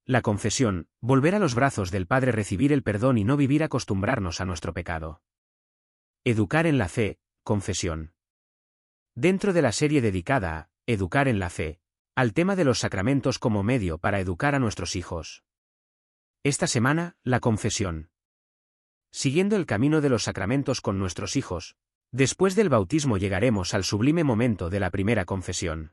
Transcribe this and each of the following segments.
La confesión, volver a los brazos del Padre, recibir el perdón y no vivir acostumbrarnos a nuestro pecado. Educar en la fe, confesión. Dentro de la serie dedicada a Educar en la fe, al tema de los sacramentos como medio para educar a nuestros hijos. Esta semana, la confesión. Siguiendo el camino de los sacramentos con nuestros hijos, después del bautismo llegaremos al sublime momento de la primera confesión.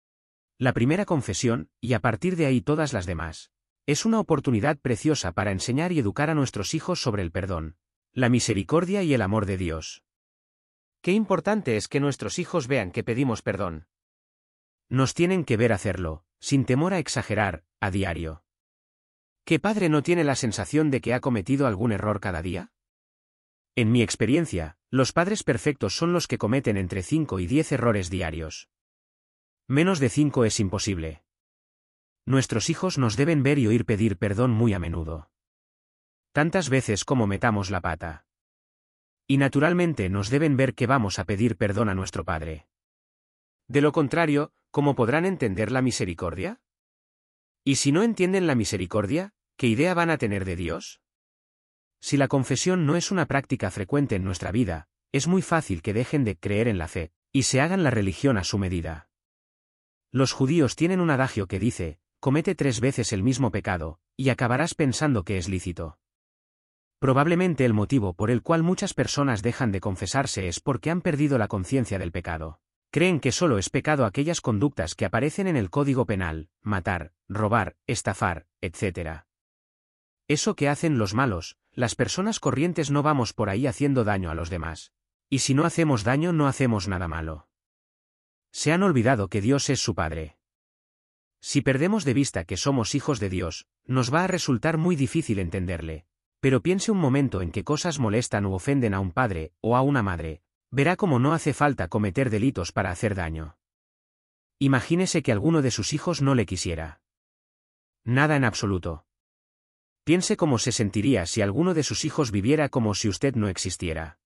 La primera confesión, y a partir de ahí todas las demás, es una oportunidad preciosa para enseñar y educar a nuestros hijos sobre el perdón, la misericordia y el amor de Dios. Qué importante es que nuestros hijos vean que pedimos perdón. Nos tienen que ver hacerlo, sin temor a exagerar, a diario. ¿Qué padre no tiene la sensación de que ha cometido algún error cada día? En mi experiencia, los padres perfectos son los que cometen entre 5 y 10 errores diarios. Menos de 5 es imposible. Nuestros hijos nos deben ver y oír pedir perdón muy a menudo. Tantas veces como metamos la pata. Y naturalmente nos deben ver que vamos a pedir perdón a nuestro Padre. De lo contrario, ¿cómo podrán entender la misericordia? Y si no entienden la misericordia, ¿qué idea van a tener de Dios? Si la confesión no es una práctica frecuente en nuestra vida, es muy fácil que dejen de creer en la fe, y se hagan la religión a su medida. Los judíos tienen un adagio que dice, comete 3 veces el mismo pecado, y acabarás pensando que es lícito. Probablemente el motivo por el cual muchas personas dejan de confesarse es porque han perdido la conciencia del pecado. Creen que solo es pecado aquellas conductas que aparecen en el Código Penal, matar, robar, estafar, etc. Eso que hacen los malos, las personas corrientes no vamos por ahí haciendo daño a los demás. Y si no hacemos daño no hacemos nada malo. Se han olvidado que Dios es su Padre. Si perdemos de vista que somos hijos de Dios, nos va a resultar muy difícil entenderle. Pero piense un momento en qué cosas molestan u ofenden a un padre o a una madre. Verá cómo no hace falta cometer delitos para hacer daño. Imagínese que alguno de sus hijos no le quisiera. Nada en absoluto. Piense cómo se sentiría si alguno de sus hijos viviera como si usted no existiera.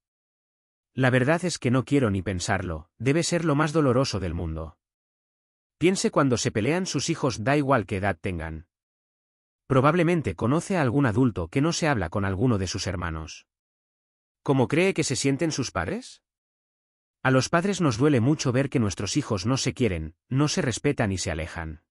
La verdad es que no quiero ni pensarlo, debe ser lo más doloroso del mundo. Piense cuando se pelean sus hijos, da igual qué edad tengan. Probablemente conoce a algún adulto que no se habla con alguno de sus hermanos. ¿Cómo cree que se sienten sus padres? A los padres nos duele mucho ver que nuestros hijos no se quieren, no se respetan y se alejan.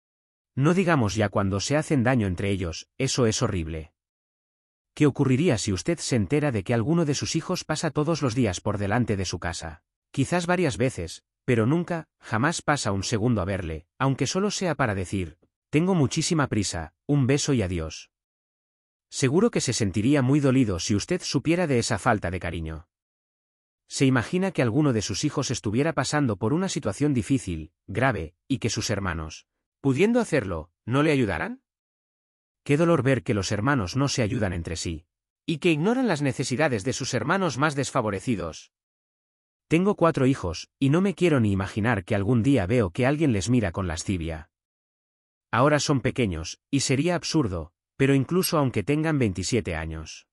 No digamos ya cuando se hacen daño entre ellos, eso es horrible. ¿Qué ocurriría si usted se entera de que alguno de sus hijos pasa todos los días por delante de su casa? Quizás varias veces, pero nunca, jamás pasa un segundo a verle, aunque solo sea para decir, tengo muchísima prisa, un beso y adiós. Seguro que se sentiría muy dolido si usted supiera de esa falta de cariño. ¿Se imagina que alguno de sus hijos estuviera pasando por una situación difícil, grave, y que sus hermanos, pudiendo hacerlo, no le ayudaran? Qué dolor ver que los hermanos no se ayudan entre sí, y que ignoran las necesidades de sus hermanos más desfavorecidos. Tengo 4 hijos, y no me quiero ni imaginar que algún día veo que alguien les mira con lascivia. Ahora son pequeños, y sería absurdo, pero incluso aunque tengan 27 años.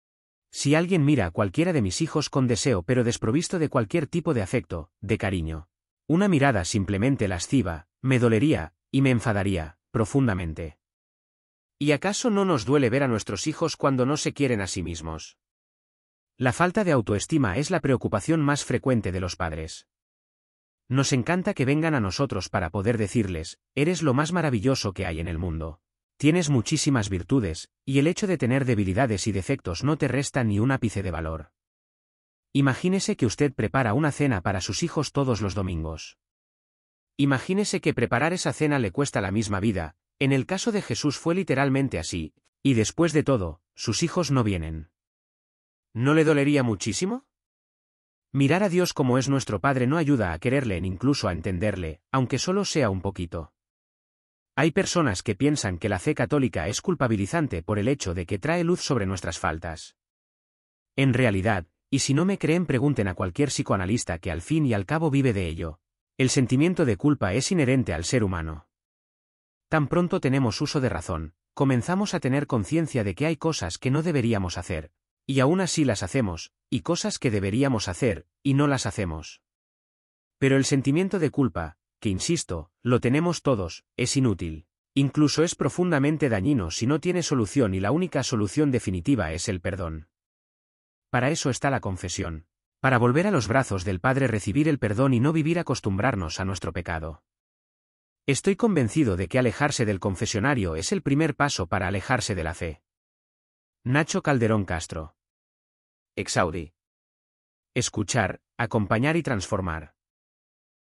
Si alguien mira a cualquiera de mis hijos con deseo pero desprovisto de cualquier tipo de afecto, de cariño, una mirada simplemente lasciva, me dolería, y me enfadaría, profundamente. ¿Y acaso no nos duele ver a nuestros hijos cuando no se quieren a sí mismos? La falta de autoestima es la preocupación más frecuente de los padres. Nos encanta que vengan a nosotros para poder decirles, eres lo más maravilloso que hay en el mundo. Tienes muchísimas virtudes, y el hecho de tener debilidades y defectos no te resta ni un ápice de valor. Imagínese que usted prepara una cena para sus hijos todos los domingos. Imagínese que preparar esa cena le cuesta la misma vida, en el caso de Jesús fue literalmente así, y después de todo, sus hijos no vienen. ¿No le dolería muchísimo? Mirar a Dios como es nuestro Padre no ayuda a quererle ni incluso a entenderle, aunque solo sea un poquito. Hay personas que piensan que la fe católica es culpabilizante por el hecho de que trae luz sobre nuestras faltas. En realidad, y si no me creen pregunten a cualquier psicoanalista que al fin y al cabo vive de ello, el sentimiento de culpa es inherente al ser humano. Tan pronto tenemos uso de razón, comenzamos a tener conciencia de que hay cosas que no deberíamos hacer, y aún así las hacemos, y cosas que deberíamos hacer, y no las hacemos. Pero el sentimiento de culpa, que insisto, lo tenemos todos, es inútil. Incluso es profundamente dañino si no tiene solución y la única solución definitiva es el perdón. Para eso está la confesión. Para volver a los brazos del Padre, recibir el perdón y no vivir acostumbrarnos a nuestro pecado. Estoy convencido de que alejarse del confesionario es el primer paso para alejarse de la fe. Nacho Calderón Castro. Exaudi. Escuchar, acompañar y transformar.